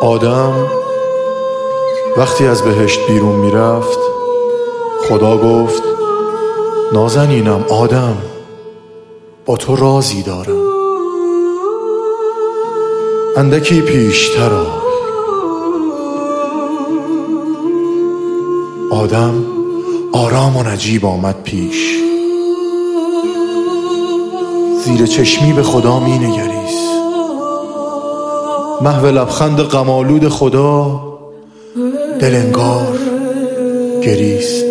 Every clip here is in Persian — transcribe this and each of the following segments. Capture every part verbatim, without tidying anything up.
آدم وقتی از بهشت بیرون میرفت، خدا گفت نازنینم آدم، با تو رازی دارم، اندکی پیشتر آی. آدم آرام و نجیب آمد پیش، زیر چشمی به خدا می نگریست. محو لبخند غم‌آلود خدا دل انگار گریست.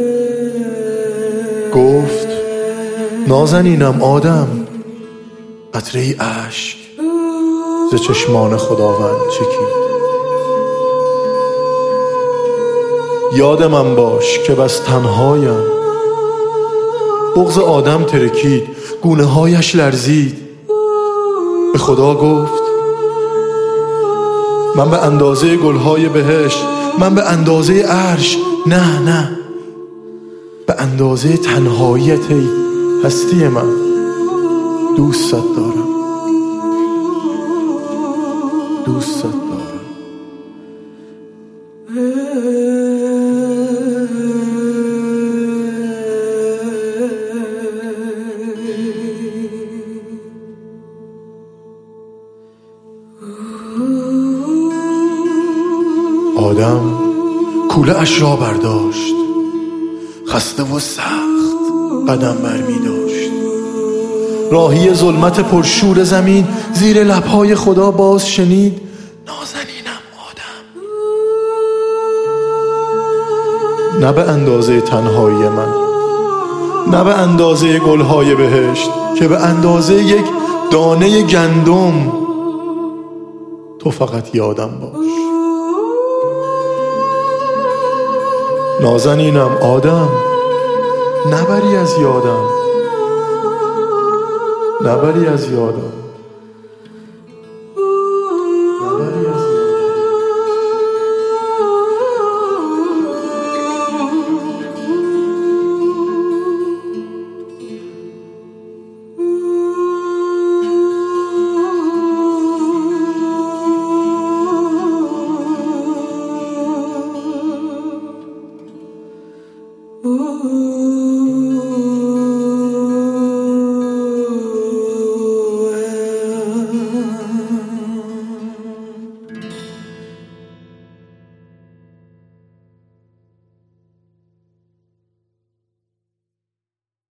گفت نازنینم آدم، قطره‌ای اشک ز چشمان خداوند چکید. یاد من باش که بس تنهایم، بغض آدم ترکید، گونه هایش لرزید. به خدا گفت من به اندازه گلهای بهشت، من به اندازه عرش، نه نه، به اندازه تنهاییت ای هستی من دوست دارم، دوست دارم. آدم کوله اش را برداشت، خسته و سخت قدم برمی داشت. راهی ظلمت پرشور زمین زیر لبهای خدا باز شنید نازنینم آدم، نه به اندازه تنهایی من، نه به اندازه گلهای بهشت، که به اندازه یک دانه گندم. تو فقط یادم باش نازنینم آدم، نبری از یادم، نبری از یادم.